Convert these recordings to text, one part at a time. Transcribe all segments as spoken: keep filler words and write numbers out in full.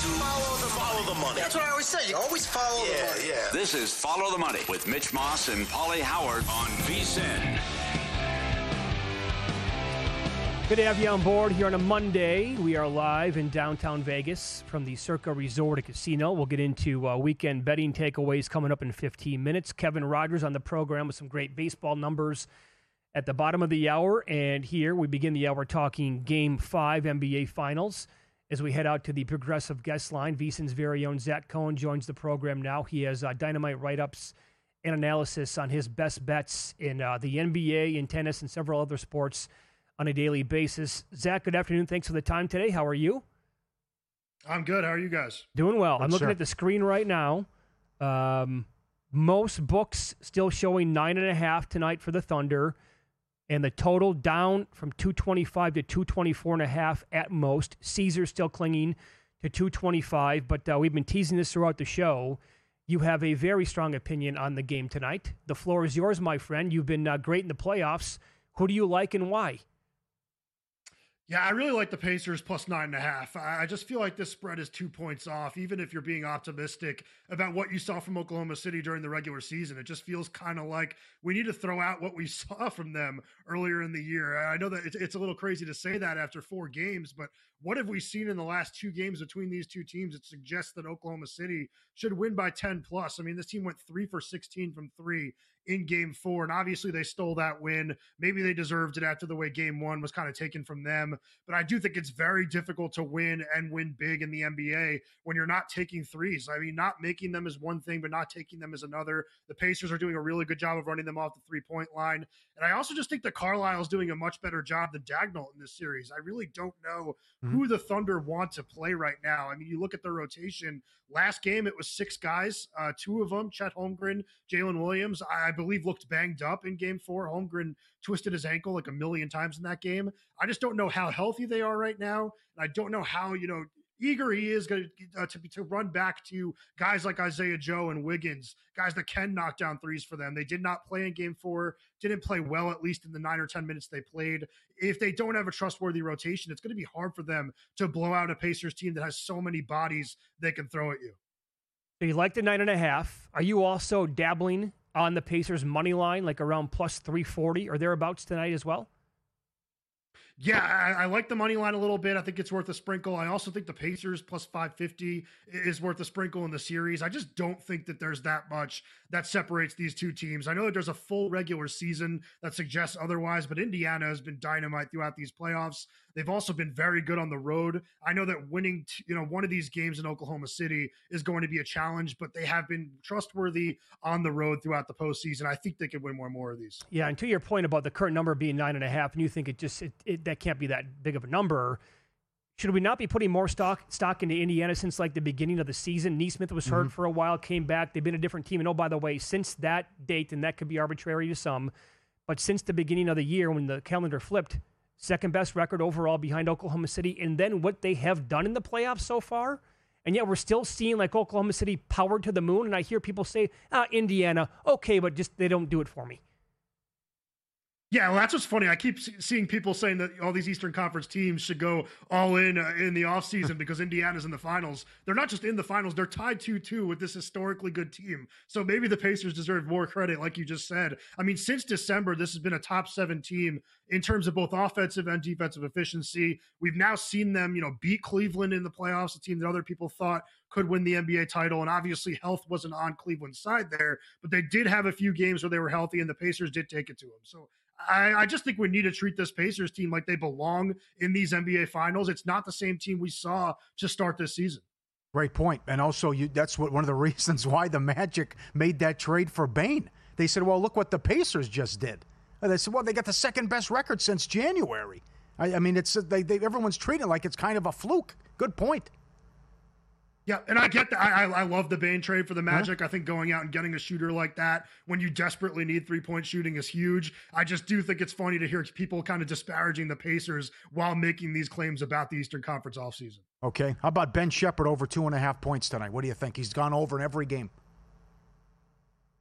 to follow the, follow the money. That's what I always say. You always follow yeah, the money. Yeah. This is Follow the Money with Mitch Moss and Paulie Howard on V S I N. Good to have you on board here on a Monday. We are live in downtown Vegas from the Circa Resort and Casino. We'll get into uh, weekend betting takeaways coming up in fifteen minutes. Kevin Rogers on the program with some great baseball numbers at the bottom of the hour. And here we begin the hour talking Game five N B A Finals as we head out to the Progressive Guest Line. V S I N's very own Zach Cohen joins the program now. He has uh, dynamite write-ups and analysis on his best bets in uh, the N B A, in tennis, and several other sports on a daily basis. Zach, good afternoon. Thanks for the time today. How are you? I'm good. How are you guys? Doing well. Good, I'm looking sir. at the screen right now. Um, most books still showing nine and a half tonight for the Thunder, and the total down from two twenty-five to two twenty-four and a half at most. Caesar still clinging to two twenty-five, but uh, we've been teasing this throughout the show. You have a very strong opinion on the game tonight. The floor is yours, my friend. You've been uh, great in the playoffs. Who do you like and why? Yeah, I really like the Pacers plus nine and a half. I just feel like this spread is two points off, even if you're being optimistic about what you saw from Oklahoma City during the regular season. It just feels kind of like we need to throw out what we saw from them earlier in the year. I know that it's, it's a little crazy to say that after four games, but what have we seen in the last two games between these two teams that suggests that Oklahoma City should win by ten plus? I mean, this team went three for sixteen from three in game four, and obviously they stole that win. Maybe they deserved it after the way game one was kind of taken from them. But I do think it's very difficult to win and win big in the N B A when you're not taking threes. I mean, not making them is one thing, but not taking them is another. The Pacers are doing a really good job of running them off the three-point line. And I also just think that Carlisle's doing a much better job than Dagnall in this series. I really don't know mm-hmm. who the Thunder want to play right now. I mean, you look at their rotation. Last game, it was six guys. Uh, two of them, Chet Holmgren, Jalen Williams, I believe looked banged up in game four. Holmgren twisted his ankle like a million times in that game. I just don't know how healthy they are right now. And I don't know how, you know, eager he is going to, uh, to to run back to guys like Isaiah Joe and Wiggins, guys that can knock down threes for them. They did not play in game four, didn't play well, at least in the nine or ten minutes they played. If they don't have a trustworthy rotation, it's going to be hard for them to blow out a Pacers team that has so many bodies they can throw at you. So you like the nine and a half. Are you also dabbling on the Pacers money line, like around plus three forty or thereabouts tonight as well? Yeah, I, I like the money line a little bit. I think it's worth a sprinkle. I also think the Pacers plus five fifty is worth a sprinkle in the series. I just don't think that there's that much that separates these two teams. I know that there's a full regular season that suggests otherwise, but Indiana has been dynamite throughout these playoffs. They've also been very good on the road. I know that winning, t- you know, one of these games in Oklahoma City is going to be a challenge, but they have been trustworthy on the road throughout the postseason. I think they could win more and more of these. Yeah, and to your point about the current number being nine and a half, and you think it just it, it, that can't be that big of a number. Should we not be putting more stock stock into Indiana since like the beginning of the season? Nesmith was hurt mm-hmm. for a while, came back. They've been a different team. And oh, by the way, since that date, and that could be arbitrary to some, but since the beginning of the year when the calendar flipped, second best record overall behind Oklahoma City, and then what they have done in the playoffs so far. And yet we're still seeing like Oklahoma City powered to the moon. And I hear people say, ah, Indiana, okay, but just they don't do it for me. Yeah, well, that's what's funny. I keep seeing people saying that all these Eastern Conference teams should go all in uh, in the offseason because Indiana's in the finals. They're not just in the finals, they're tied two two with this historically good team. So maybe the Pacers deserve more credit, like you just said. I mean, since December, this has been a top seven team in terms of both offensive and defensive efficiency. We've now seen them, you know, beat Cleveland in the playoffs, a team that other people thought could win the N B A title. And obviously health wasn't on Cleveland's side there, but they did have a few games where they were healthy and the Pacers did take it to them. So I, I just think we need to treat this Pacers team like they belong in these N B A finals. It's not the same team we saw to start this season. Great point. And also you, that's what one of the reasons why the Magic made that trade for Bane. They said, well, look what the Pacers just did. And they said, well, they got the second best record since January. I, I mean, it's they, they, everyone's treating it like it's kind of a fluke. Good point. Yeah, and I get that. I, I love the Bane trade for the Magic. Huh? I think going out and getting a shooter like that when you desperately need three-point shooting is huge. I just do think it's funny to hear people kind of disparaging the Pacers while making these claims about the Eastern Conference offseason. Okay. How about Ben Shepherd over two and a half points tonight? What do you think? He's gone over in every game.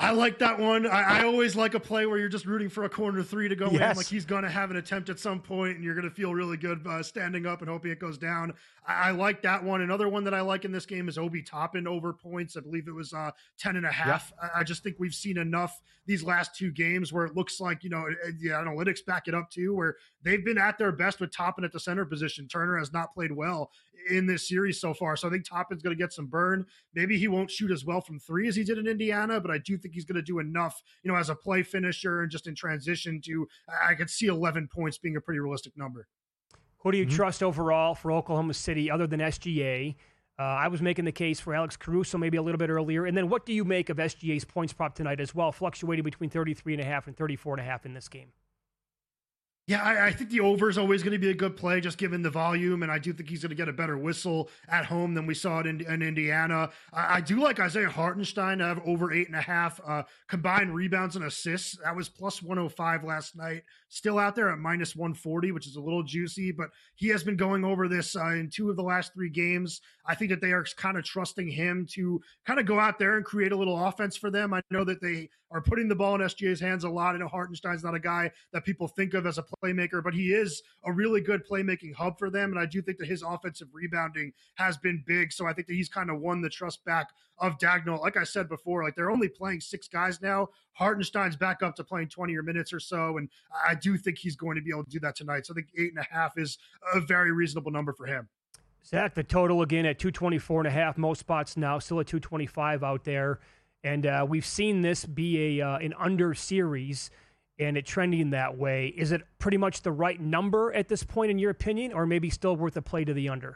I like that one. I, I always like a play where you're just rooting for a corner three to go Yes. in. Like he's going to have an attempt at some point, and you're going to feel really good uh, standing up and hoping it goes down. I, I like that one. Another one that I like in this game is Obi Toppin over points. I believe it was uh, ten and a half. Yep. I, I just think we've seen enough these last two games where it looks like, you know, the analytics back it up too, where they've been at their best with Toppin at the center position. Turner has not played well in this series so far. So I think Toppin's going to get some burn. Maybe he won't shoot as well from three as he did in Indiana, but I do think he's going to do enough, you know, as a play finisher and just in transition to, I could see eleven points being a pretty realistic number. Who do you Mm-hmm. trust overall for Oklahoma City other than S G A? Uh, I was making the case for Alex Caruso maybe a little bit earlier. And then what do you make of S G A's points prop tonight as well, fluctuating between thirty-three and a half and thirty-four and a half in this game? Yeah, I, I think the over is always going to be a good play, just given the volume, and I do think he's going to get a better whistle at home than we saw it in, in Indiana. I, I do like Isaiah Hartenstein to have over eight and a half uh, combined rebounds and assists. That was plus one oh five last night. Still out there at minus one forty, which is a little juicy, but he has been going over this uh, in two of the last three games. I think that they are kind of trusting him to kind of go out there and create a little offense for them. I know that they are putting the ball in S G A's hands a lot. I know Hartenstein's not a guy that people think of as a playmaker, but he is a really good playmaking hub for them. And I do think that his offensive rebounding has been big. So I think that he's kind of won the trust back of Dagnall. Like I said before, like they're only playing six guys now. Hartenstein's back up to playing twenty or minutes or so. And I do think he's going to be able to do that tonight. So I think eight and a half is a very reasonable number for him. Zach, the total again at two twenty-four and a half, most spots now, still at two twenty-five out there. And uh, we've seen this be a uh, an under series and it trending that way. Is it pretty much the right number at this point in your opinion, or maybe still worth a play to the under?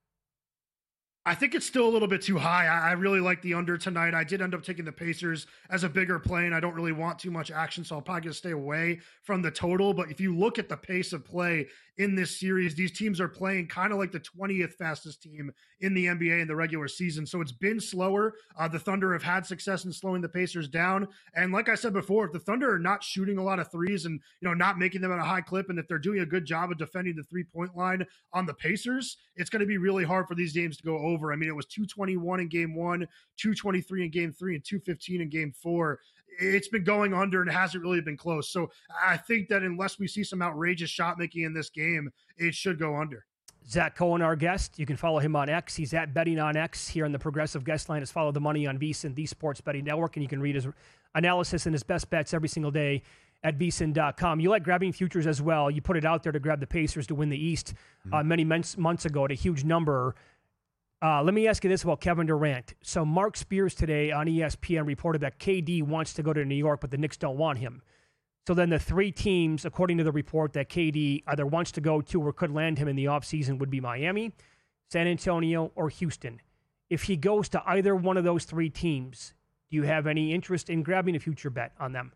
I think it's still a little bit too high. I, I really like the under tonight. I did end up taking the Pacers as a bigger play, and I don't really want too much action, so I'll probably going to stay away from the total. But if you look at the pace of play in this series, these teams are playing kind of like the twentieth fastest team in the N B A in the regular season. So it's been slower. Uh, the Thunder have had success in slowing the Pacers down. And like I said before, if the Thunder are not shooting a lot of threes and, you know, not making them at a high clip, and if they're doing a good job of defending the three-point line on the Pacers, it's going to be really hard for these games to go over. I mean, it was two twenty-one in game one, two twenty-three in game three, and two fifteen in game four. It's been going under and it hasn't really been close. So I think that unless we see some outrageous shot making in this game, it should go under. Zach Cohen, our guest. You can follow him on X. He's at Betting on X here on the Progressive Guest Line. Is Follow the Money on VSiN, the Sports Betting Network, and you can read his analysis and his best bets every single day at V S I N dot com. You like grabbing futures as well. You put it out there to grab the Pacers to win the East mm-hmm. uh, many months, months ago at a huge number. Uh, let me ask you this about Kevin Durant. So Mark Spears today on E S P N reported that K D wants to go to New York, but the Knicks don't want him. So then the three teams, according to the report, that K D either wants to go to or could land him in the offseason would be Miami, San Antonio, or Houston. If he goes to either one of those three teams, do you have any interest in grabbing a future bet on them?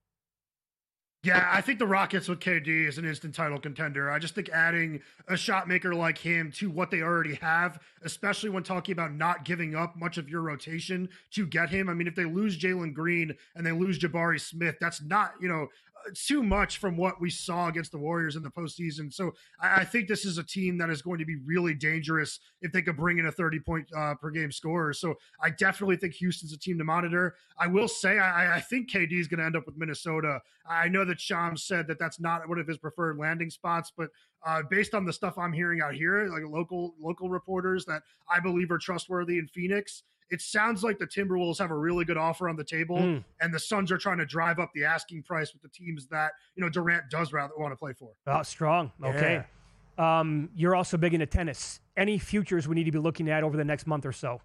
Yeah, I think the Rockets with K D is an instant title contender. I just think adding a shot maker like him to what they already have, especially when talking about not giving up much of your rotation to get him. I mean, if they lose Jalen Green and they lose Jabari Smith, that's not, you know, too much from what we saw against the Warriors in the postseason. So I, I think this is a team that is going to be really dangerous if they could bring in a thirty point uh, per game scorer. So I definitely think Houston's a team to monitor. I will say, I, I think K D is going to end up with Minnesota. I know that Shams said that that's not one of his preferred landing spots, but uh, based on the stuff I'm hearing out here, like local, local reporters that I believe are trustworthy in Phoenix, it sounds like the Timberwolves have a really good offer on the table, mm. and the Suns are trying to drive up the asking price with the teams that, you know, Durant does rather want to play for. Oh, strong. Okay. Yeah. Um, you're also big into tennis. Any futures we need to be looking at over the next month or so?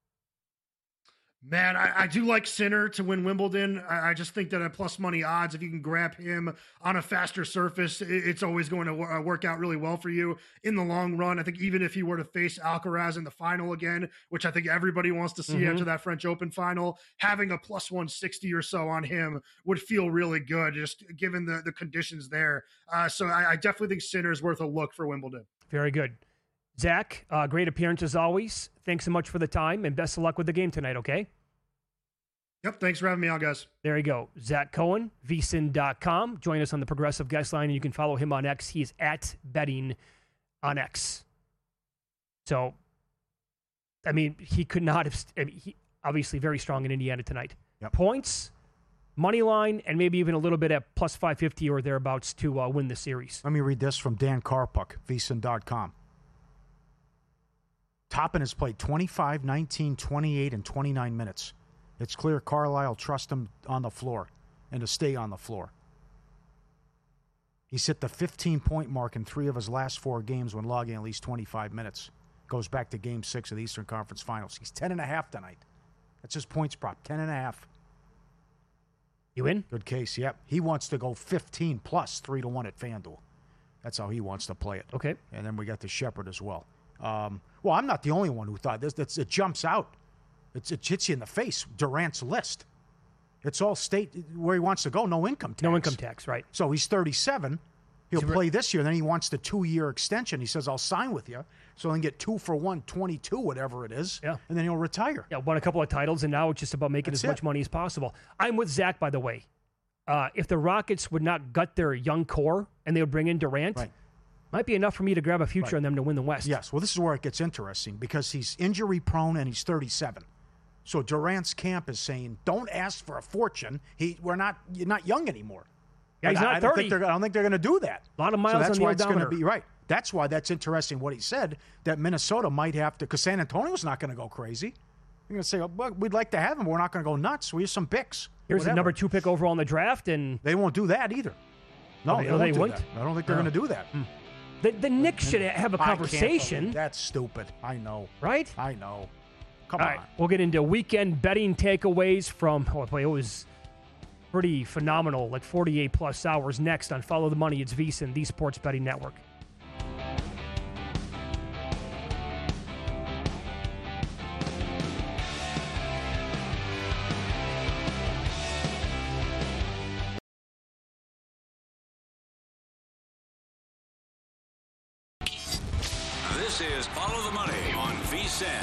Man, I, I do like Sinner to win Wimbledon. I, I just think that at plus money odds, if you can grab him on a faster surface, it, it's always going to w- work out really well for you in the long run. I think even if he were to face Alcaraz in the final again, which I think everybody wants to see mm-hmm. after that French Open final, having a plus one sixty or so on him would feel really good, just given the, the conditions there. Uh, so I, I definitely think Sinner is worth a look for Wimbledon. Very good. Zach, uh, great appearance as always. Thanks so much for the time, and best of luck with the game tonight, okay? Yep, thanks for having me on, guys. There you go. Zach Cohen, V S I N dot com. Join us on the Progressive Guest Line, and you can follow him on X. He is at Betting on X. So, I mean, he could not have... I mean, he obviously very strong in Indiana tonight. Yep. Points, money line, and maybe even a little bit at plus five fifty or thereabouts to uh, win the series. Let me read this from Dan Karpuk, V S I N dot com. Toppin has played twenty-five, nineteen, twenty-eight, and twenty-nine minutes. It's clear Carlisle trusts him on the floor and to stay on the floor. He's hit the fifteen-point mark in three of his last four games when logging at least twenty-five minutes. Goes back to Game six of the Eastern Conference Finals. He's ten and a half tonight. That's his points prop, ten and a half. You in? Good case, yep. He wants to go fifteen plus three to one at FanDuel. That's how he wants to play it. Okay. And then we got the Shepherd as well. Um, well, I'm not the only one who thought this. It's, it jumps out. It's, it hits you in the face. Durant's list. It's all state where he wants to go. No income tax. No income tax, right. So he's thirty-seven. He'll play this year. Then he wants the two-year extension. He says, I'll sign with you. So he can get two for one, twenty-two, whatever it is. Yeah. And then he'll retire. Yeah, won a couple of titles, and now it's just about making That's as much it. money as possible. I'm with Zach, by the way. Uh, if the Rockets would not gut their young core and they would bring in Durant, Right. might be enough for me to grab a future Right. on them to win the West. Yes. Well, this is where it gets interesting because he's injury-prone and he's thirty-seven. So Durant's camp is saying, don't ask for a fortune. He, we're not, you're not young anymore. Yeah, he's I, not I don't thirty. think they're, I don't think they're going to do that. A lot of miles so that's on the why it's going to odometer. be right. That's why that's interesting what he said, that Minnesota might have to, because San Antonio's not going to go crazy. They're going to say, oh, well, we'd like to have him, but we're not going to go nuts. We have some picks. Here's Whatever. the number two pick overall in the draft, and They won't do that either. No, Oh, they- they, oh, won't they do won't? that. I don't think they're Oh. going to do that. the, the Knicks should have a I can't conversation, believe- That's stupid. I know. right? I know. Come All on. right, we'll get into weekend betting takeaways from, oh boy, it was pretty phenomenal, like forty-eight plus hours next on Follow the Money. It's VSiN, the Sports Betting Network. This is Follow the Money on VSiN.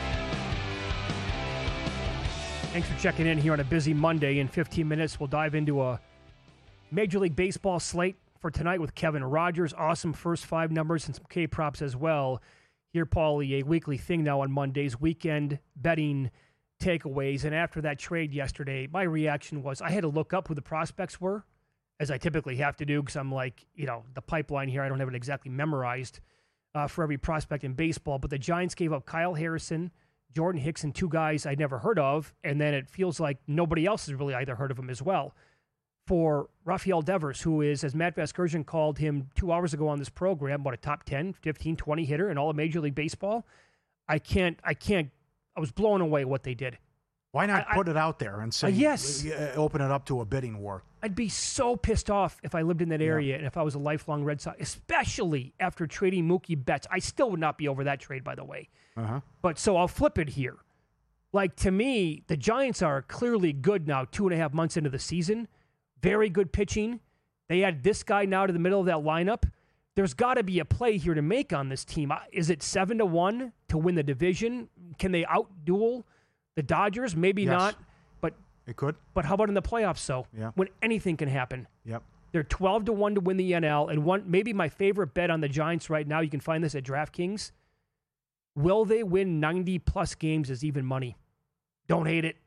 Thanks for checking in here on a busy Monday. In fifteen minutes, we'll dive into a Major League Baseball slate for tonight with Kevin Rogers. Awesome first five numbers and some K-props as well. Here, Paulie, a weekly thing now on Mondays, weekend betting takeaways. And after that trade yesterday, my reaction was I had to look up who the prospects were, as I typically have to do because I'm like, you know, the pipeline here, I don't have it exactly memorized uh, for every prospect in baseball. But the Giants gave up Kyle Harrison, Jordan Hicks, and two guys I'd never heard of, and then it feels like nobody else has really either heard of him as well. For Rafael Devers, who is, as Matt Vasgersian called him two hours ago on this program, what, a top ten, fifteen, twenty hitter in all of Major League Baseball, I can't, I can't, I was blown away what they did. Why not I- put it out there and say, Uh, yes. uh, open it up to a bidding war? I'd be so pissed off if I lived in that area and if I was a lifelong Red Sox, especially after trading Mookie Betts. I still would not be over that trade, by the way. Uh-huh. But so I'll flip it here. Like, to me, the Giants are clearly good now, two and a half months into the season. Very good pitching. They add this guy now to the middle of that lineup. There's got to be a play here to make on this team. Is it seven to one to win the division? Can they outduel the Dodgers? Maybe Yes. not. But It could. but how about in the playoffs, though? Yeah. When anything can happen. Yep. They're twelve to one to win the N L. And one, maybe my favorite bet on the Giants right now, you can find this at DraftKings. Will they win ninety plus games as even money? Don't hate it.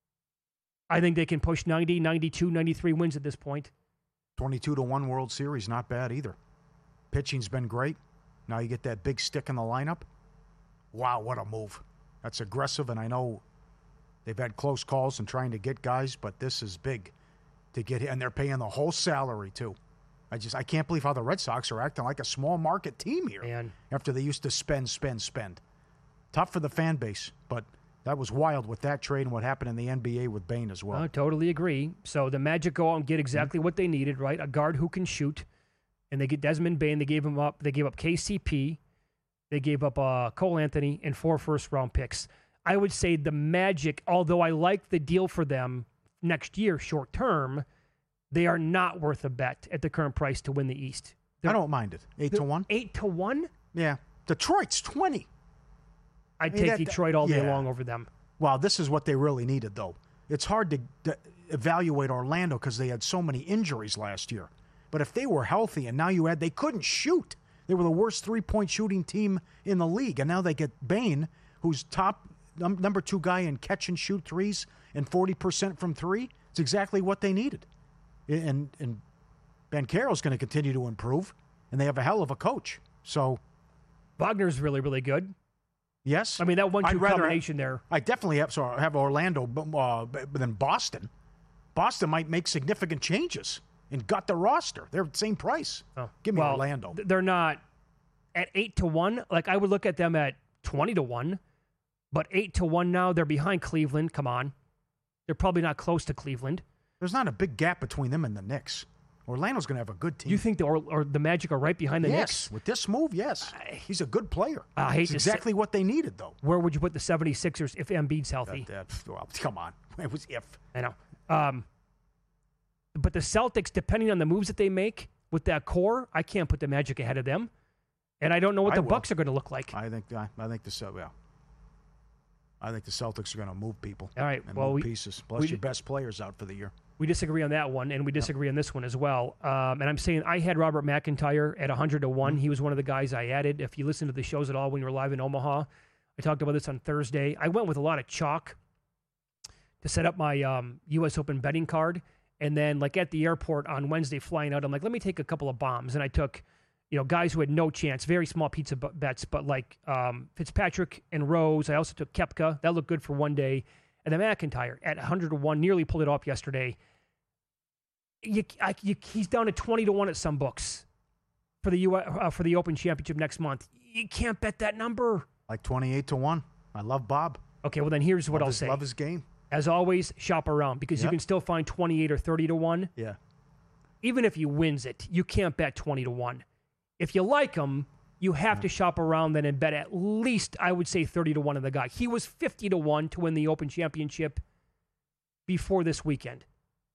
I think they can push ninety, ninety-two, ninety-three wins at this point. twenty-two to one World Series, not bad either. Pitching's been great. Now you get that big stick in the lineup. Wow, what a move. That's aggressive, and I know they've had close calls in trying to get guys, but this is big to get, and they're paying the whole salary too. I just I can't believe how the Red Sox are acting like a small market team here Man. after they used to spend, spend, spend. Tough for the fan base, but that was wild with that trade and what happened in the N B A with Bain as well. I totally agree. So the Magic go out and get exactly what they needed, right? A guard who can shoot. And they get Desmond Bain. They gave him up. They gave up K C P. They gave up uh, Cole Anthony and four first-round picks. I would say the Magic, although I like the deal for them next year, short term, they are not worth a bet at the current price to win the East. I don't mind it. Eight to one? Eight to one? Yeah. Detroit's twenty. I'd I mean, take that- Detroit all day yeah. long over them. Wow, this is what they really needed, though. It's hard to d- evaluate Orlando because they had so many injuries last year. But if they were healthy and now you had, they couldn't shoot. They were the worst three-point shooting team in the league. And now they get Bain, who's top num- number two guy in catch and shoot threes and forty percent from three. It's exactly what they needed. And and Banchero's going to continue to improve, and they have a hell of a coach. So Wagner's really, really good. yes, I mean, that one-two I'd rather- combination there. I definitely have so I have Orlando, but uh, but then Boston. Boston might make significant changes and gut the roster. They're the same price. Oh, Give me well, Orlando. th- They're not at eight to one. Like I would look at them at twenty to one, but eight to one now. They're behind Cleveland. Come on, they're probably not close to Cleveland. There's not a big gap between them and the Knicks. Orlando's going to have a good team. You think the or, or the Magic are right behind the yes, Knicks? with this move, yes. He's a good player. I hate it's to exactly what they needed, though. Where would you put the 76ers if Embiid's healthy? That, that, well, come on. It was if. I know. Um, but the Celtics, depending on the moves that they make with that core, I can't put the Magic ahead of them. And I don't know what I the will. Bucks are going to look like. I think I, I think the Cel- yeah. I think the Celtics are going to move people. All right, and well, move we- pieces. Plus we- your best players out for the year. We disagree on that one, and we disagree on this one as well. Um, and I'm saying I had Robert McIntyre at one hundred to one. Mm-hmm. He was one of the guys I added. If you listen to the shows at all when you were live in Omaha, I talked about this on Thursday. I went with a lot of chalk to set up my um, U S Open betting card. And then, like at the airport on Wednesday flying out, I'm like, let me take a couple of bombs. And I took, you know, guys who had no chance, very small pizza b- bets, but like um, Fitzpatrick and Rose. I also took Koepka. That looked good for one day. And then McIntyre at one hundred to one, nearly pulled it off yesterday. You, I, you, he's down to twenty to one at some books for the U uh, for the Open Championship next month. You can't bet that number. Like twenty-eight to one. I love Bob. Okay, well then here's what love I'll his, say. Love his game. As always, shop around because you Yep. can still find twenty-eight or thirty to one. Yeah. Even if he wins it, you can't bet twenty to one. If you like him, you have to shop around then and bet at least, I would say, thirty to one on the guy. He was fifty to one to win the Open Championship before this weekend.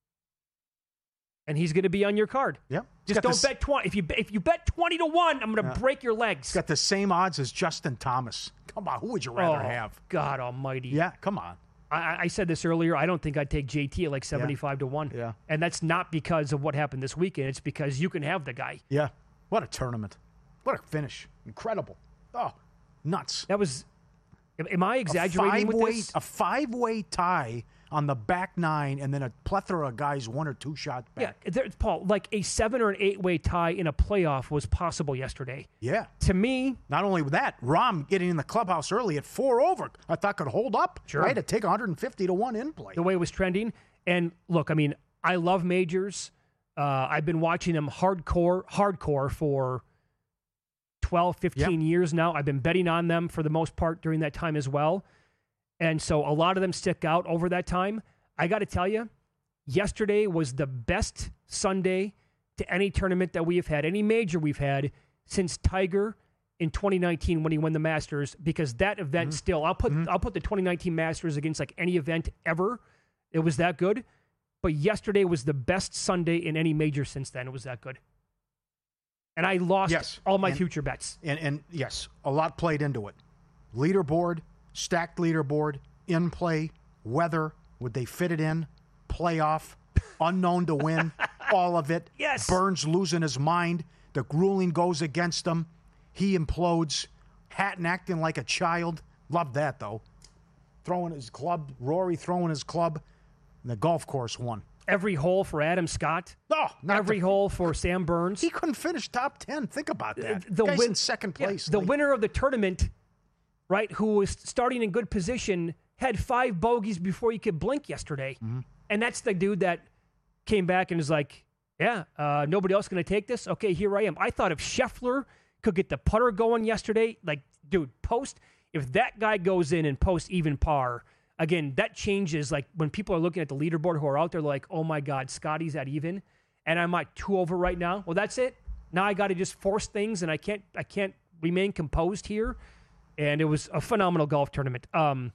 And he's going to be on your card. Yep. Just got don't this- bet twenty. If you if you bet twenty to one, I'm going to Yeah. break your legs. He's got the same odds as Justin Thomas. Come on, who would you rather oh, have? God Almighty! Yeah, come on. I, I said this earlier. I don't think I'd take J T at like seventy-five to one. Yeah. And that's not because of what happened this weekend. It's because you can have the guy. Yeah. What a tournament. What a finish. Incredible. Oh, nuts. That was. Am I exaggerating with five-way, this? a five-way tie on the back nine, and then a plethora of guys one or two shots Yeah, back. there, Paul. Like a seven or an eight-way tie in a playoff was possible yesterday. Yeah. To me, Not only with that, Rom getting in the clubhouse early at four over, I thought could hold up. Sure. I had to take one hundred fifty to one in play. the way it was trending. And look, I mean, I love majors. Uh, I've been watching them hardcore, hardcore for twelve, fifteen years now. I've been betting on them for the most part during that time as well. And so a lot of them stick out over that time. I got to tell you, yesterday was the best Sunday to any tournament that we have had, any major we've had since Tiger in twenty nineteen when he won the Masters, because that event still, I'll put I'll put the twenty nineteen Masters against like any event ever. It was that good. But yesterday was the best Sunday in any major since then. It was that good. And I lost Yes. all my And- future bets. And, and yes, a lot played into it. Leaderboard, stacked leaderboard, in play, weather, would they fit it in, playoff, unknown to win, all of it. Yes. Burns losing his mind. The ruling goes against him. He implodes. Hatton acting like a child. Love that, though. Throwing his club. Rory throwing his club. And the golf course won. Every hole for Adam Scott. Oh, not Every the- hole for Sam Burns. He couldn't finish top ten. Think about that. the Guy's win- in second Yeah, place. the Like, winner of the tournament, right, who was starting in good position, had five bogeys before you could blink yesterday. Mm-hmm. And that's the dude that came back and is like, yeah, uh, nobody else going to take this? Okay, here I am. I thought if Scheffler could get the putter going yesterday, like, dude, post, if that guy goes in and posts even par, again, that changes. Like, when people are looking at the leaderboard who are out there like, oh, my God, Scotty's at even, and I'm at two over right now. Well, that's it. Now I got to just force things, and I can't I can't remain composed here. And it was a phenomenal golf tournament. Um,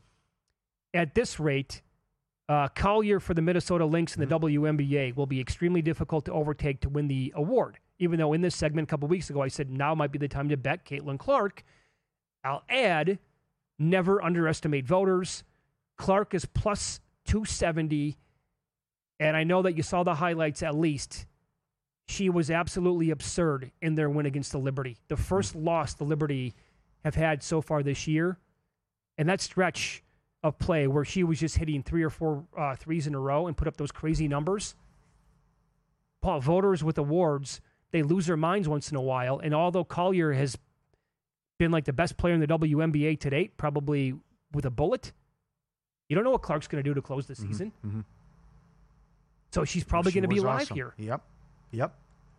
at this rate, uh, Collier for the Minnesota Lynx in the W N B A will be extremely difficult to overtake to win the award. Even though in this segment a couple weeks ago I said now might be the time to bet Caitlin Clark. I'll add, never underestimate voters. Clark is plus two seventy, and I know that you saw the highlights at least. She was absolutely absurd in their win against the Liberty. The first loss the Liberty have had so far this year, and that stretch of play where she was just hitting three or four uh, threes in a row and put up those crazy numbers. Paul, voters with awards, they lose their minds once in a while. And although Collier has been like the best player in the W N B A to date, probably with a bullet, you don't know what Clark's going to do to close the Mm-hmm, season. mm-hmm. So she's probably She going to be was live awesome. here. Yep. Yep.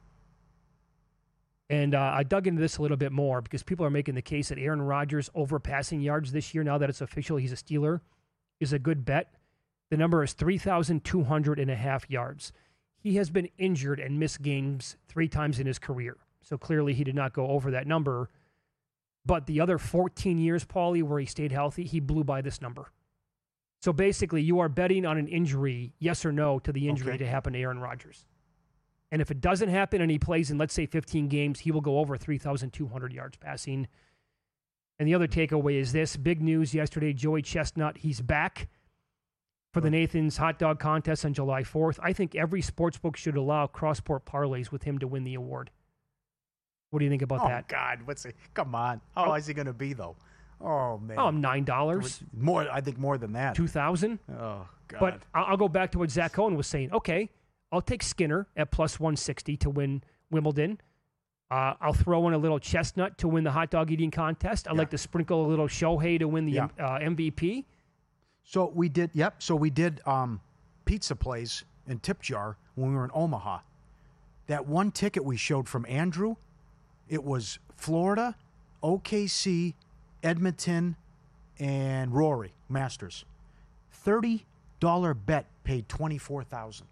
And uh, I dug into this a little bit more because people are making the case that Aaron Rodgers over passing yards this year, now that it's official, he's a Steeler, is a good bet. The number is three thousand two hundred and a half yards. He has been injured and missed games three times in his career. So clearly he did not go over that number. But the other fourteen years, Paulie, where he stayed healthy, he blew by this number. So basically you are betting on an injury, yes or no, to the injury Okay. to happen to Aaron Rodgers. And if it doesn't happen and he plays in, let's say, fifteen games, he will go over three thousand two hundred yards passing. And the other takeaway is this. Big news yesterday, Joey Chestnut, he's back for the Nathan's Hot Dog Contest on July fourth. I think every sportsbook should allow cross-sport parlays with him to win the award. What do you think about Oh, that? God. What's it? Come on. How Oh. is he going to be, though? Oh, man. Oh, nine dollars, More, I think more than that. two thousand dollars. Oh, God. But I'll I'll go back to what Zach Cohen was saying. Okay, I'll take Skinner at plus one sixty to win Wimbledon. Uh, I'll throw in a little Chestnut to win the hot dog eating contest. I'd Yeah. like to sprinkle a little Shohei to win the Yeah. uh, M V P. So we did, yep. So we did um, pizza plays in Tip Jar when we were in Omaha. That one ticket we showed from Andrew, it was Florida, O K C, Edmonton, and Rory Masters. thirty dollars bet paid twenty-four thousand dollars.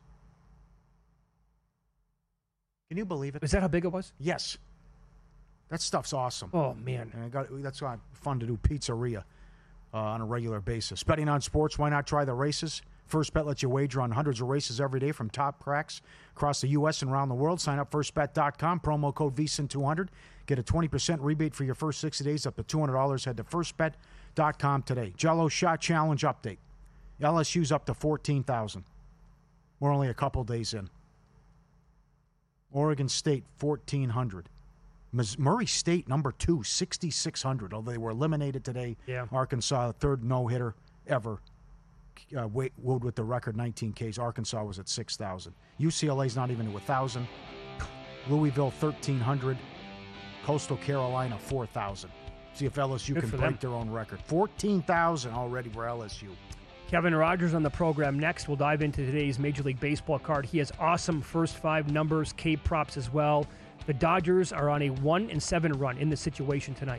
Can you believe it? Is that how big it was? Yes. That stuff's awesome. Oh, man. And I got that's why fun to do pizzeria uh, on a regular basis. Betting on sports, why not try the races? First Bet lets you wager on hundreds of races every day from top cracks across the U S and around the world. Sign up first bet dot com, promo code V S I N two hundred. Get a twenty percent rebate for your first sixty days up to two hundred dollars. Head to first bet dot com today. Jell-O Shot Challenge update. L S U's up to fourteen thousand. We're only a couple days in. Oregon State, fourteen hundred. Mis- Murray State, number two, sixty-six hundred, although they were eliminated today. Yeah. Arkansas, third no-hitter ever. Uh, Wade Wood with the record, nineteen Ks. Arkansas was at six thousand. U C L A's not even to one thousand. Louisville, thirteen hundred. Coastal Carolina, four thousand. See if L S U Good can for break them. their own record. fourteen thousand already for L S U. Kevin Rogers on the program next. We'll dive into today's Major League Baseball card. He has awesome first five numbers, K props as well. The Dodgers are on a one and seven run in the situation tonight.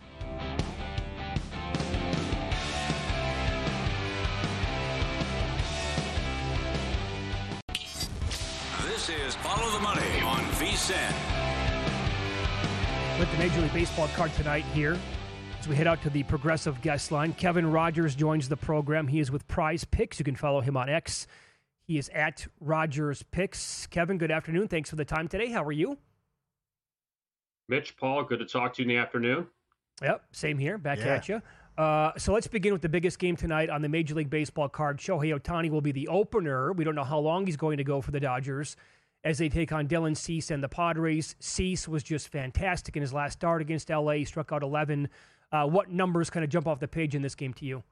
This is Follow the Money on V S I N. With the Major League Baseball card tonight here, as we head out to the Progressive guest line, Kevin Rogers joins the program. He is with Prize Picks. You can follow him on X. He is at Rogers Picks. Kevin, good afternoon. Thanks for the time today. How are you? Mitch, Paul, good to talk to you in the afternoon. Yep, same here. Back Yeah. at you. Uh, so let's begin with the biggest game tonight on the Major League Baseball card. Shohei Ohtani will be the opener. We don't know how long he's going to go for the Dodgers as they take on Dylan Cease and the Padres. Cease was just fantastic in his last start against L A. He struck out eleven. Uh, what numbers kind of jump off the page in this game to you?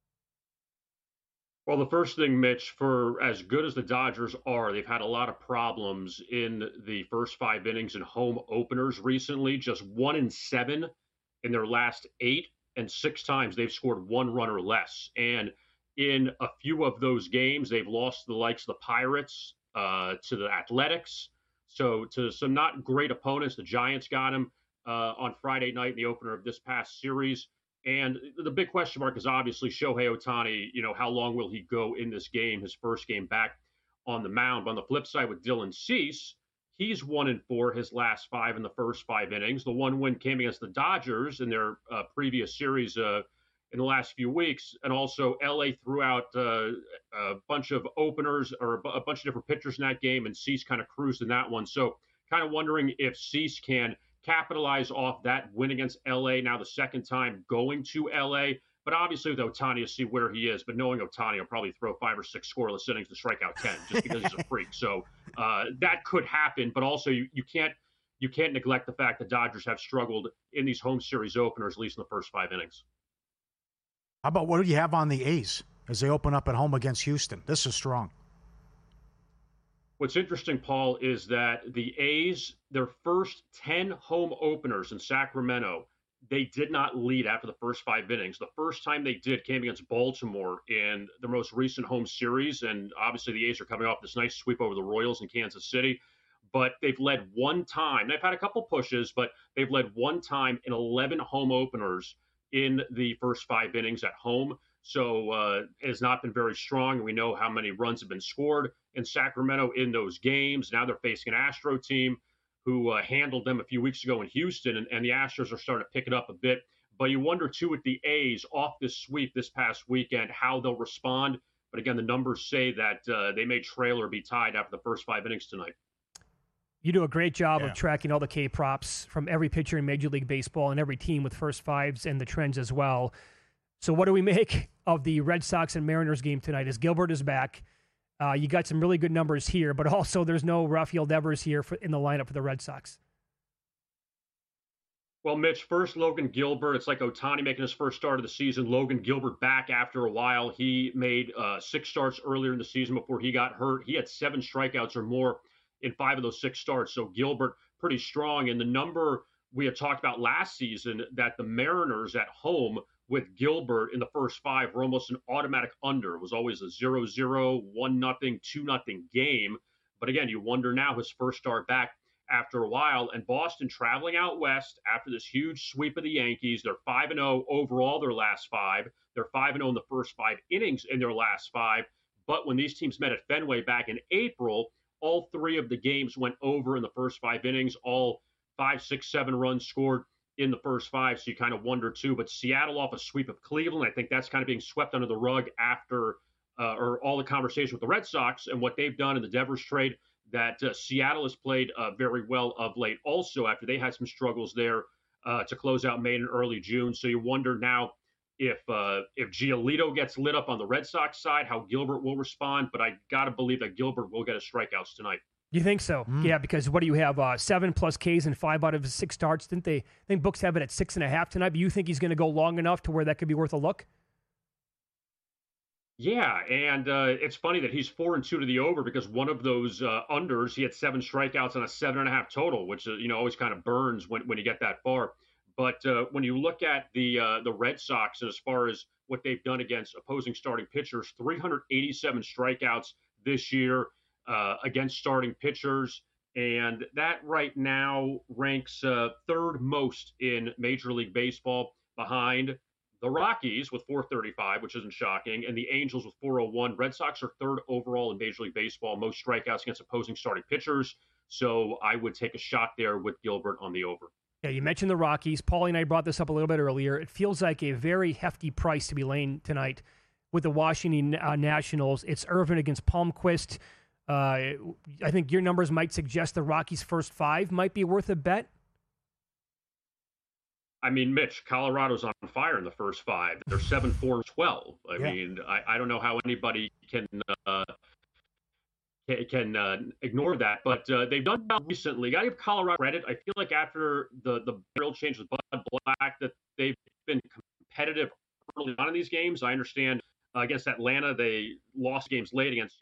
Well, the first thing, Mitch, for as good as the Dodgers are, they've had a lot of problems in the first five innings and home openers recently. Just one in seven in their last eight, and six times they've scored one run or less. And in a few of those games, they've lost the likes of the Pirates uh, to the Athletics. So to some not great opponents, the Giants got him uh, on Friday night in the opener of this past series. And the big question mark is obviously Shohei Ohtani. You know, how long will he go in this game, his first game back on the mound? But on the flip side with Dylan Cease, he's one and four his last five in the first five innings. The one win came against the Dodgers in their uh, previous series uh, in the last few weeks. And also L A threw out uh, a bunch of openers or a bunch of different pitchers in that game, and Cease kind of cruised in that one. So kind of wondering if Cease can capitalize off that win against L A, now the second time going to L A. But obviously with Ohtani, to see where he is. But knowing Ohtani, will probably throw five or six scoreless innings to strike out ten just because he's a freak. So uh, that could happen. But also you, you can't you can't neglect the fact that Dodgers have struggled in these home series openers, at least in the first five innings. How about what do you have on the A's as they open up at home against Houston? This is strong. What's interesting, Paul, is that the A's, their first ten home openers in Sacramento, they did not lead after the first five innings. The first time they did came against Baltimore in the most recent home series. And obviously the A's are coming off this nice sweep over the Royals in Kansas City. But they've led one time. They've had a couple pushes, but they've led one time in eleven home openers in the first five innings at home. So uh, it has not been very strong. We know how many runs have been scored in Sacramento in those games. Now they're facing an Astro team who uh, handled them a few weeks ago in Houston, and, and the Astros are starting to pick it up a bit. But you wonder, too, with the A's off this sweep this past weekend, how they'll respond. But again, the numbers say that uh, they may trail or be tied after the first five innings tonight. You do a great job yeah. of tracking all the K props from every pitcher in Major League Baseball and every team with first fives and the trends as well. So what do we make of the Red Sox and Mariners game tonight? As Gilbert is back, uh, you got some really good numbers here, but also there's no Rafael Devers here for, in the lineup for the Red Sox. Well, Mitch, first Logan Gilbert. It's like Ohtani making his first start of the season. Logan Gilbert back after a while. He made uh, six starts earlier in the season before he got hurt. He had seven strikeouts or more in five of those six starts. So Gilbert pretty strong. And the number we had talked about last season, that the Mariners at home with Gilbert in the first five were almost an automatic under. It was always a zero zero, one nothing, two nothing game. But again, you wonder now his first start back after a while. And Boston traveling out west after this huge sweep of the Yankees. They're five and oh overall their last five. They're five and oh in the first five innings in their last five. But when these teams met at Fenway back in April, all three of the games went over in the first five innings. All five, six, seven runs scored in the first five. So you kind of wonder too. But Seattle off a sweep of Cleveland, I think that's kind of being swept under the rug after uh, or all the conversation with the Red Sox and what they've done in the Devers trade. That uh, Seattle has played uh, very well of late also after they had some struggles there uh, to close out May and early June. So you wonder now if uh, if Giolito gets lit up on the Red Sox side, how Gilbert will respond. But I got to believe that Gilbert will get his strikeouts tonight. You think so? Mm. Yeah, because what do you have? Uh, seven plus Ks and five out of his six starts. Didn't they? I think books have it at six and a half tonight. But you think he's going to go long enough to where that could be worth a look? Yeah, and uh, it's funny that he's four and two to the over because one of those uh, unders, he had seven strikeouts and a seven and a half total, which uh, you know always kind of burns when, when you get that far. But uh, when you look at the uh, the Red Sox as far as what they've done against opposing starting pitchers, three hundred eighty-seven strikeouts this year uh, against starting pitchers, and that right now ranks uh, third most in Major League Baseball behind the Rockies with four thirty-five, which isn't shocking, and the Angels with four oh one. Red Sox are third overall in Major League Baseball, most strikeouts against opposing starting pitchers. So I would take a shot there with Gilbert on the over. Yeah, you mentioned the Rockies. Paulie and I brought this up a little bit earlier. It feels like a very hefty price to be laying tonight with the Washington uh, Nationals. It's Irvin against Palmquist. Uh, I think your numbers might suggest the Rockies' first five might be worth a bet. I mean, Mitch, Colorado's on fire in the first five. They're seven, four, twelve. I yeah. mean, I, I don't know how anybody can uh, can uh, ignore that, but uh, they've done well recently. Got to give Colorado credit. I feel like after the the real change with Bud Black, that they've been competitive early on in these games. I understand uh, against Atlanta, they lost games late against.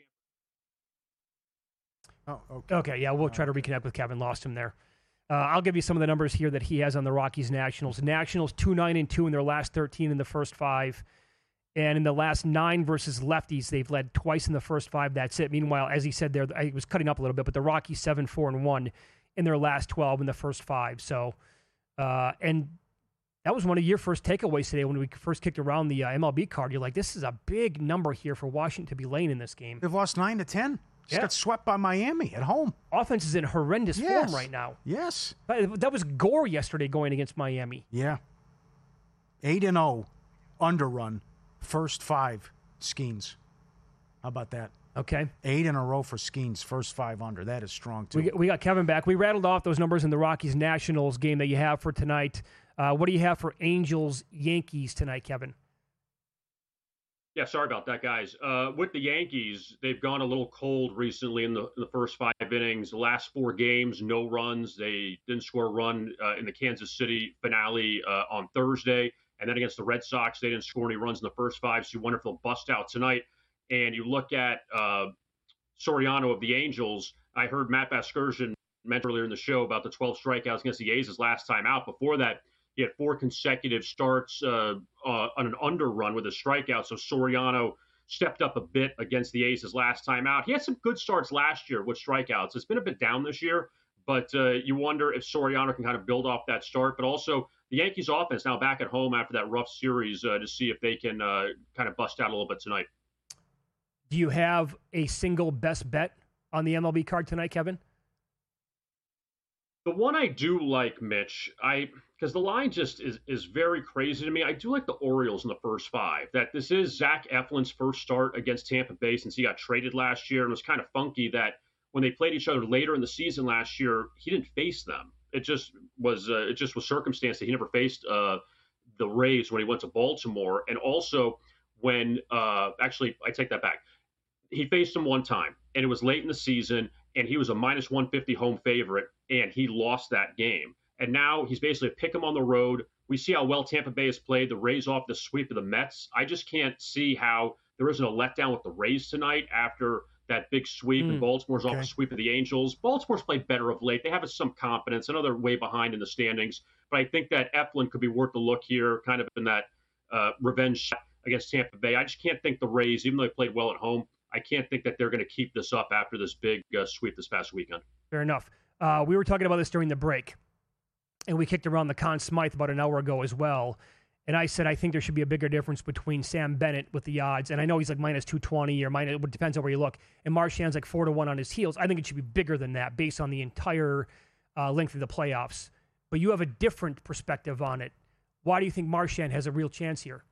Oh, okay. Okay, yeah, we'll try to reconnect with Kevin. Lost him there. Uh, I'll give you some of the numbers here that he has on the Rockies Nationals. Nationals two nine and two in their last thirteen in the first five, and in the last nine versus lefties, they've led twice in the first five. That's it. Meanwhile, as he said there, I was cutting up a little bit, but the Rockies seven four and one in their last twelve in the first five. So, uh, and that was one of your first takeaways today when we first kicked around the uh, M L B card. You're like, this is a big number here for Washington to be laying in this game. They've lost nine to ten. Just yeah. got swept by Miami at home. Offense is in horrendous yes. form right now. Yes. That, that was Gore yesterday going against Miami. Yeah. eight and oh underrun, first five Skeens. How about that? Okay. Eight in a row for Skeens, first five under. That is strong, too. We, we got Kevin back. We rattled off those numbers in the Rockies-Nationals game that you have for tonight. Uh, what do you have for Angels-Yankees tonight, Kevin? Yeah, sorry about that, guys. Uh, with the Yankees, they've gone a little cold recently in the, in the first five innings. The last four games, no runs. They didn't score a run uh, in the Kansas City finale uh, on Thursday, And then against the Red Sox, they didn't score any runs in the first five, so you wonder if they'll bust out tonight. And you look at uh, Soriano of the Angels. I heard Matt Vasgersian mention earlier in the show about the twelve strikeouts against the A's his last time out. Before that, he had four consecutive starts uh, uh, on an under run with a strikeout. So Soriano stepped up a bit against the A's his last time out. He had some good starts last year with strikeouts. It's been a bit down this year, but uh, you wonder if Soriano can kind of build off that start. But also the Yankees offense now back at home after that rough series uh, to see if they can uh, kind of bust out a little bit tonight. Do you have a single best bet on the M L B card tonight, Kevin? The one I do like, Mitch, I because the line just is is very crazy to me. I do like the Orioles in the first five. That this is Zach Eflin's first start against Tampa Bay since he got traded last year, and it was kind of funky that when they played each other later in the season last year, he didn't face them. It just was uh, it just was circumstance that he never faced uh, the Rays when he went to Baltimore, and also when uh, actually I take that back, he faced them one time, and it was late in the season, and he was a minus one fifty home favorite, and he lost that game. And now he's basically a pick 'em on the road. We see how well Tampa Bay has played. The Rays off the sweep of the Mets. I just can't see how there isn't a letdown with the Rays tonight after that big sweep, mm, and Baltimore's okay. off the sweep of the Angels. Baltimore's played better of late. They have some confidence. I know they're way behind in the standings, but I think that Eflin could be worth a look here, kind of in that uh, revenge shot against Tampa Bay. I just can't think the Rays, even though they played well at home, I can't think that they're going to keep this up after this big uh, sweep this past weekend. Fair enough. Uh, we were talking about this during the break, and we kicked around the Conn Smythe about an hour ago as well. And I said I think there should be a bigger difference between Sam Bennett with the odds, and I know he's like minus two twenty or minus, it depends on where you look, and Marchand's like four to one on his heels. I think it should be bigger than that based on the entire uh, length of the playoffs. But you have a different perspective on it. Why do you think Marchand has a real chance here?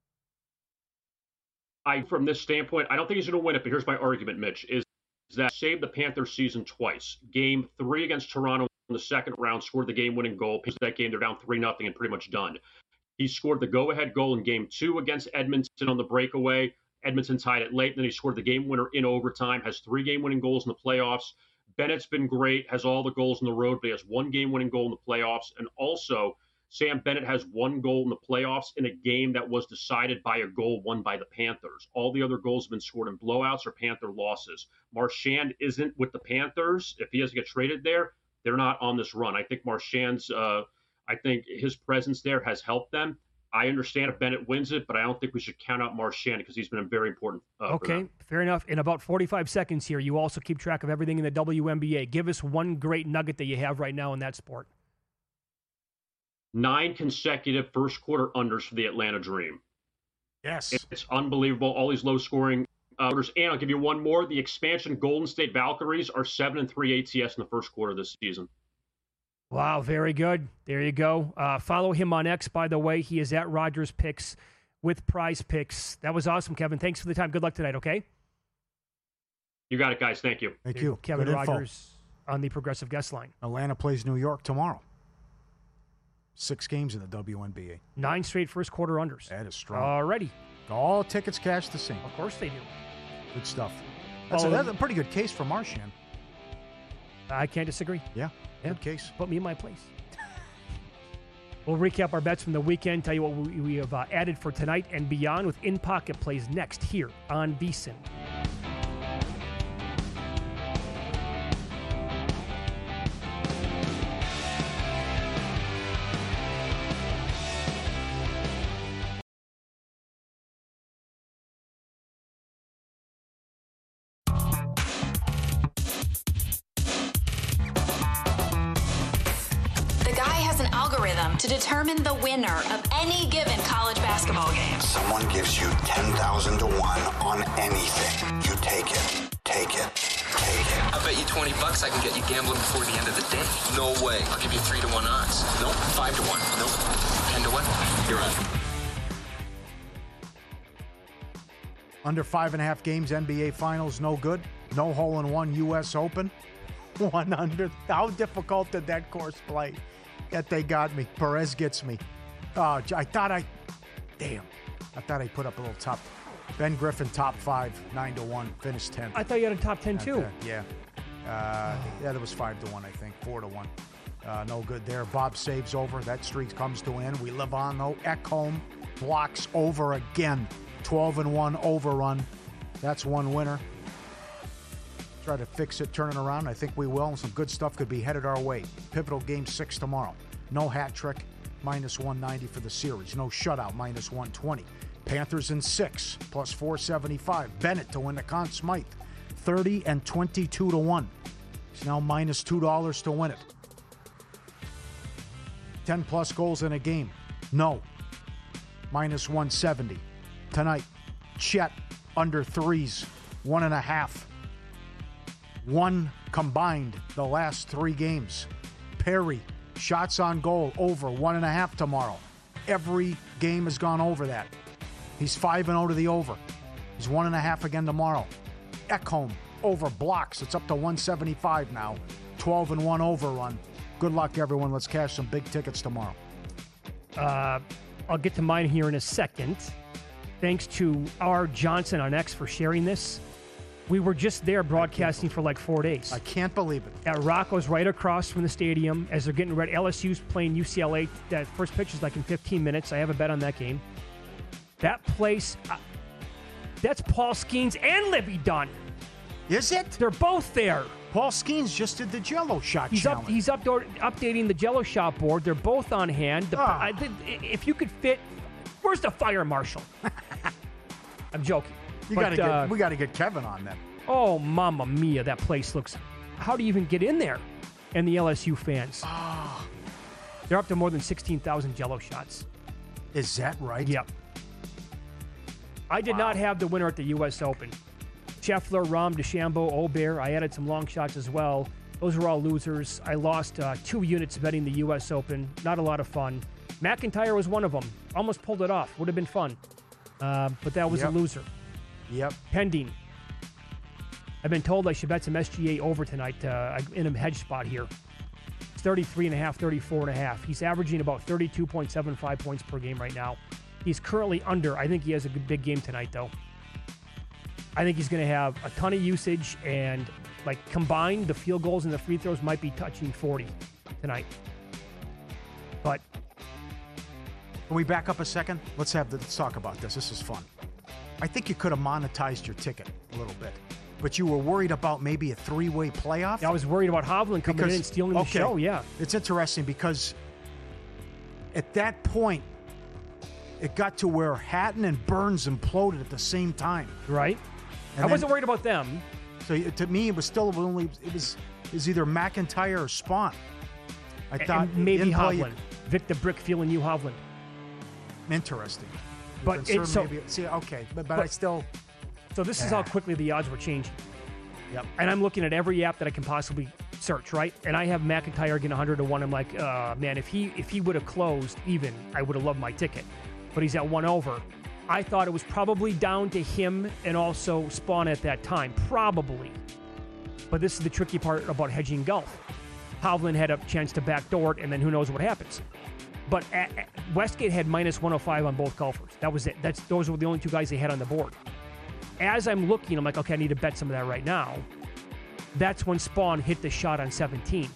I, from this standpoint, I don't think he's going to win it, but here's my argument, Mitch, is that saved the Panthers season twice. Game three against Toronto in the second round, scored the game-winning goal. That game, they're down three nothing and pretty much done. He scored the go-ahead goal in game two against Edmonton on the breakaway. Edmonton tied it late, and then he scored the game winner in overtime, has three game-winning goals in the playoffs. Bennett's been great, has all the goals on the road, but he has one game-winning goal in the playoffs. And also, Sam Bennett has one goal in the playoffs in a game that was decided by a goal won by the Panthers. All the other goals have been scored in blowouts or Panther losses. Marchand isn't with the Panthers. If he doesn't get traded there, they're not on this run. I think Marchand's uh, – I think his presence there has helped them. I understand if Bennett wins it, but I don't think we should count out Marchand because he's been a very important. Uh, okay, fair enough. In about forty-five seconds here, you also keep track of everything in the W N B A. Give us one great nugget that you have right now in that sport. Nine consecutive first quarter unders for the Atlanta Dream. Yes. It's unbelievable. All these low scoring uh, unders. And I'll give you one more. The expansion Golden State Valkyries are seven and three A T S in the first quarter of this season. Wow, very good. There you go. Uh, follow him on X, by the way. He is at Rogers Picks with Prize Picks. That was awesome, Kevin. Thanks for the time. Good luck tonight, okay? You got it, guys. Thank you. Thank you. Kevin good Rogers info. On the Progressive Guest Line. Atlanta plays New York tomorrow. Six games in the W N B A. Nine straight first quarter unders. That is strong. Already. All tickets cashed the same. Of course they do. Good stuff. That's, oh, a, that's a pretty good case for Marchand. I can't disagree. Yeah. Yeah. Good case. Put me in my place. We'll recap our bets from the weekend, tell you what we, we have uh, added for tonight and beyond with In Pocket plays next here on VSiN. To determine the winner of any given college basketball game. Someone gives you ten thousand to one on anything. You take it. Take it. Take it. I bet you twenty bucks I can get you gambling before the end of the day. No way. I'll give you three to one odds. Nope. Five to one. Nope. Ten to one. You're on. Under five and a half games, N B A Finals, no good. No hole in one, U S Open. One under. How difficult did that course play? That they got me. Perez gets me. Oh, I thought I, damn. I thought I put up a little top. Ben Griffin, top five, nine to one, finished tenth. I thought you had a top ten too. Uh, yeah, uh, yeah, that was five to one, I think, four to one. Uh, no good there. Bob saves over. That streak comes to an end. We live on, though. Ekholm blocks over again. twelve and one overrun. That's one winner. Try to fix it, turn it around. I think we will. And some good stuff could be headed our way. Pivotal game six tomorrow. No hat trick, minus one ninety for the series. No shutout, minus one twenty. Panthers in six, plus four seventy-five. Bennett to win the Conn Smythe, thirty and twenty-two to one. It's now minus two dollars to win it. ten plus goals in a game. No. Minus one seventy. Tonight, Chet under threes, one and a half. One combined the last three games. Perry, shots on goal, over one and a half tomorrow. Every game has gone over that. He's five and oh to the over. He's one and a half again tomorrow. Ekholm, over blocks. It's up to one seventy-five now. twelve and one overrun. Good luck, everyone. Let's cash some big tickets tomorrow. Uh, I'll get to mine here in a second. Thanks to R. Johnson on X for sharing this. We were just there broadcasting for like four days. I can't believe it. At Rocco's, right across from the stadium, as they're getting ready. L S U's playing U C L A. That first pitch is like in fifteen minutes. I have a bet on that game. That place, uh, that's Paul Skeens and Libby Dunn. Is it? They're both there. Paul Skeens just did the Jello shot he's challenge. Up, he's up, updating the Jello shot board. They're both on hand. The, oh. I, the, if you could fit, where's the fire marshal? I'm joking. You but, gotta get, uh, we got to get Kevin on that. Oh, mamma mia, that place looks... How do you even get in there? And the L S U fans. Oh. They're up to more than sixteen thousand Jello shots. Is that right? Yep. I did wow. not have the winner at the U S Open. Scheffler, Rahm, DeChambeau, Obear. I added some long shots as well. Those were all losers. I lost uh, two units betting the U S Open. Not a lot of fun. McIntyre was one of them. Almost pulled it off. Would have been fun. Uh, but that was yep. a loser. Yep. Pending. I've been told I should bet some S G A over tonight uh, in a hedge spot here. It's thirty-three and a half, thirty-four and a half. He's averaging about thirty-two point seven five points per game right now. He's currently under. I think he has a good, big game tonight, though. I think he's going to have a ton of usage, and like combined, the field goals and the free throws might be touching forty tonight. But can we back up a second? Let's have the, let's talk about this. This is fun. I think you could have monetized your ticket a little bit, but you were worried about maybe a three-way playoff. I was worried about Hovland coming because, in and stealing okay, the show. Yeah, it's interesting because at that point, it got to where Hatton and Burns imploded at the same time. Right. And I then, wasn't worried about them. So to me, it was still only it was it was either McIntyre or Spawn. I and thought maybe Hovland. You, Vic the Brick feeling you Hovland. Interesting. But it's so, maybe, see, okay, but, but, but I still. So this is how quickly the odds were changing. Yep. And I'm looking at every app that I can possibly search, right? And I have McIntyre getting one hundred to one. I'm like, uh, man, if he if he would have closed even, I would have loved my ticket. But he's at one over. I thought it was probably down to him and also Spawn at that time, probably. But this is the tricky part about hedging golf. Hovland had a chance to backdoor it, and then who knows what happens. But at, at Westgate had minus one oh five on both golfers. That was it. That's those were the only two guys they had on the board. As I'm looking, I'm like, okay, I need to bet some of that right now. That's when Spawn hit the shot on seventeen.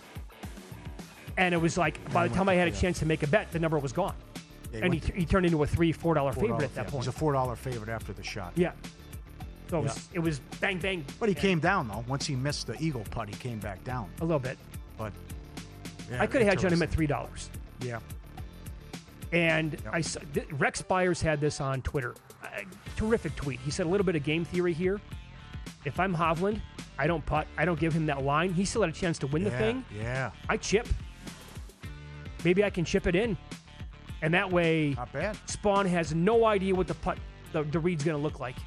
And it was like, by the time I had a chance to make a bet, the number was gone. Yeah, and he, he turned into a three, four dollar favorite at that yeah, point. He was a four dollar favorite after the shot. Yeah. So it, yeah. was, it was bang, bang. But he came down, though. Once he missed the eagle putt, he came back down. A little bit. But yeah, I could have hedged on him at three dollars. Yeah. And yep. I saw, Rex Byers had this on Twitter. A terrific tweet. He said a little bit of game theory here. If I'm Hovland, I don't putt. I don't give him that line. He still had a chance to win yeah, the thing. Yeah. I chip. Maybe I can chip it in. And that way, not bad. Spawn has no idea what the putt, the, the read's going to look like.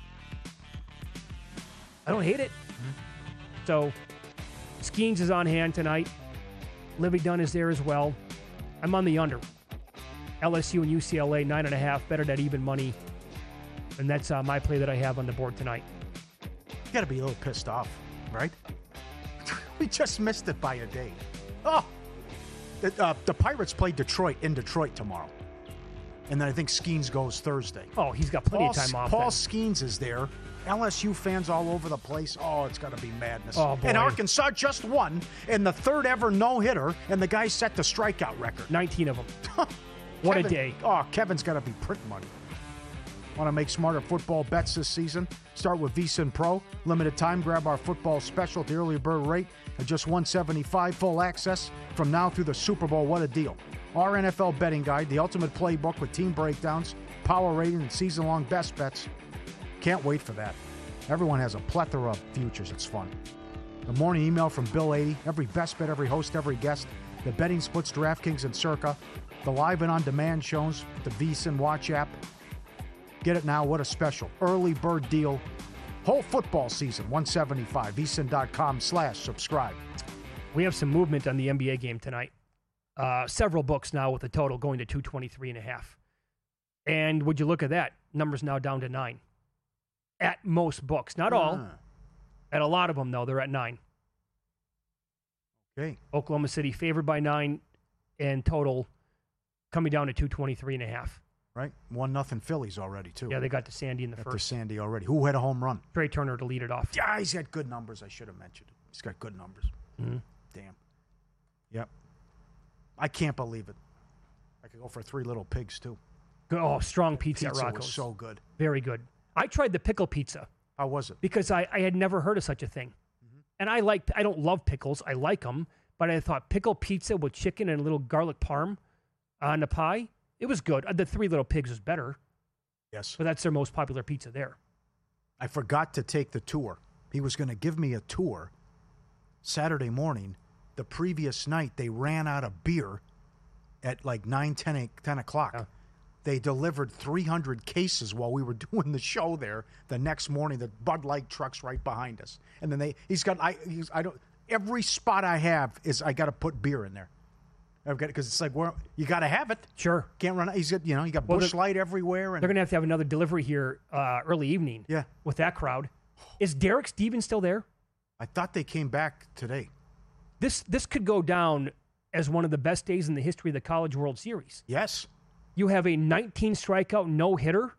I don't hate it. Mm-hmm. So, Skeens is on hand tonight. Livy Dunn is there as well. I'm on the under. L S U and U C L A, nine and a half, better at even money. And that's uh, my play that I have on the board tonight. You got to be a little pissed off, right? We just missed it by a day. Oh, the, uh, the Pirates play Detroit in Detroit tomorrow. And then I think Skeens goes Thursday. Oh, he's got plenty Paul, of time off. Paul then. Skeens is there. L S U fans all over the place. Oh, it's got to be madness. Oh, boy. And Arkansas just won in the third ever no-hitter, and the guy set the strikeout record. nineteen of them. What Kevin, a day. Oh, Kevin's got to be prick money. Want to make smarter football bets this season? Start with VSiN Pro. Limited time. Grab our football special at the early bird rate at just one hundred seventy-five dollars. Full access from now through the Super Bowl. What a deal. Our N F L betting guide, the ultimate playbook with team breakdowns, power rating, and season-long best bets. Can't wait for that. Everyone has a plethora of futures. It's fun. The morning email from Bill eighty. Every best bet, every host, every guest. The betting splits, DraftKings, and Circa. The live and on-demand shows, the VSiN Watch app. Get it now. What a special. Early bird deal. Whole football season, one hundred seventy-five dollars. VSiN.com slash subscribe. We have some movement on the N B A game tonight. Uh, several books now with the total going to two twenty-three and a half. And would you look at that? Numbers now down to nine. At most books. Not all. Ah. At a lot of them, though, they're at nine. Okay. Oklahoma City favored by nine, and total coming down to two twenty-three and a half. Right? One nothing Phillies already, too. Yeah, they got to Sandy in the After first. Sandy already. Who had a home run? Trey Turner to lead it off. Yeah, he's got good numbers. I should have mentioned it. He's got good numbers. Mm-hmm. Damn. Yep. I can't believe it. I could go for three little pigs, too. Good- Oh, strong pizza, Pizza at was Rocco's. so good. Very good. I tried the pickle pizza How was it? because I, I had never heard of such a thing. Mm-hmm. And I like I don't love pickles. I like them. But I thought pickle pizza with chicken and a little garlic parm on the pie, it was good. The Three Little Pigs was better, Yes. but that's their most popular pizza there. I forgot to take the tour. He was going to give me a tour Saturday morning. The previous night, they ran out of beer at like nine, ten, ten o'clock. Yeah. They delivered three hundred cases while we were doing the show there. The next morning, the Bud Light truck's right behind us. And then they, he's got, I, he's, I don't, every spot I have is I got to put beer in there. I've got because it's like, well, you got to have it. Sure. Can't run. He's got, you know, you got Well, Busch they're- Light everywhere. And They're going to have to have another delivery here uh, early evening yeah, with that crowd. Is Derek Stevens still there? I thought they came back today. This this could go down as one of the best days in the history of the College World Series. Yes. You have a nineteen strikeout no-hitter,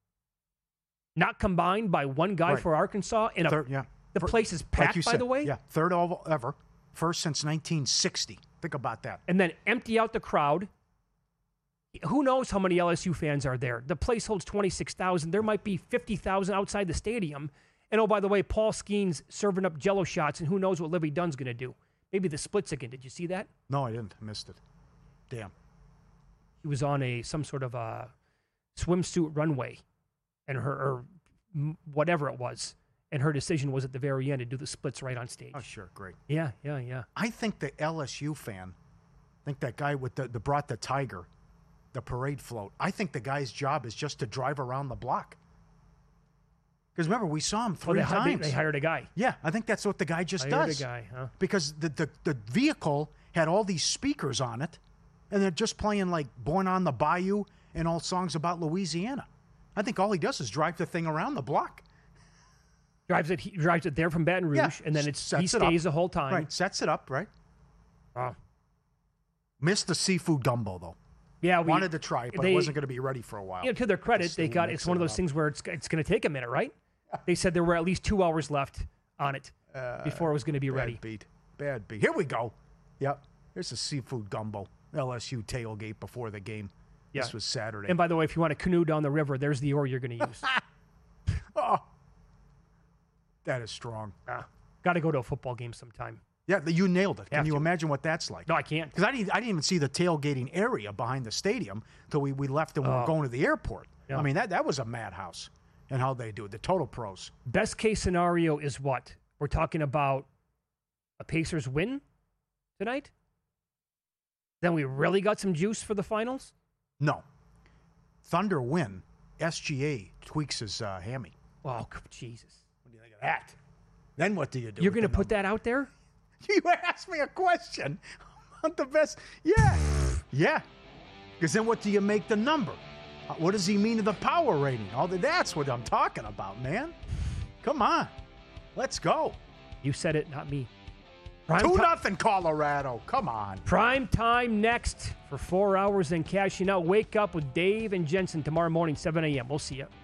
not combined by one guy Right. for Arkansas. And a, Third, yeah. the Fir- place is like packed, you by said, the way. Yeah, third of ever. First since nineteen sixty. Think about that. And then empty out the crowd. Who knows how many L S U fans are there? The place holds twenty-six thousand. There might be fifty thousand outside the stadium. And oh, by the way, Paul Skeens serving up Jello shots, and who knows what Livy Dunn's going to do. Maybe the splits again. Did you see that? No, I didn't. I missed it. Damn. He was on a some sort of a swimsuit runway, and her or m- whatever it was, and her decision was at the very end to do the splits right on stage. Oh, sure. Great. Yeah, yeah, yeah. I think the L S U fan, I think that guy with the, the brought the tiger, the parade float, I think the guy's job is just to drive around the block. Because remember, we saw him Oh, three they, hi- they, times. they hired a guy. Yeah, I think that's what the guy just Hired does. a guy, huh? Because the, the, the vehicle had all these speakers on it, and they're just playing like Born on the Bayou and all songs about Louisiana. I think all he does is drive the thing around the block. Drives it. He drives it there from Baton Rouge, Yeah, and then it's sets he it up. stays the whole time. Right, sets it up, right? Wow. Missed the seafood gumbo, though. Yeah, we Wanted to try it, but they, it wasn't going to be ready for a while. You know, to their credit, Just they to got. mix It's one of it those up. things where it's it's going to take a minute, right? They said there were at least two hours left on it before it was going to be Bad ready. beat. Bad beat. Here we go. Yep. Here's the seafood gumbo. L S U tailgate before the game. Yeah. This was Saturday. And by the way, if you want to canoe down the river, there's the oar you're going to use. oh, that is strong. Ah, got to go to a football game sometime. Yeah, the- you nailed it. Can Have you to. imagine what that's like? No, I can't. Because I didn't, I didn't even see the tailgating area behind the stadium till we, we left and we were Oh. going to the airport. Yeah. I mean, that, that was a madhouse. And how they do it. The total pros. Best case scenario is what? We're talking about a Pacers win tonight? Then we really got some juice for the finals? No. Thunder win. S G A tweaks his uh, hammy. Oh, Jesus. What do you think of that? Then what do you do? You're with going to the put that out there? You asked me a question about the best. Yeah. Yeah. Because then what do you make the number? Uh, What does he mean to the power rating? All the, that's what I'm talking about, man. Come on. Let's go. You said it, not me. Prime Two ti- nothing Colorado. Come on. Prime time next for four hours and cashing out. Wake up with Dave and Jensen tomorrow morning, seven a.m. We'll see you.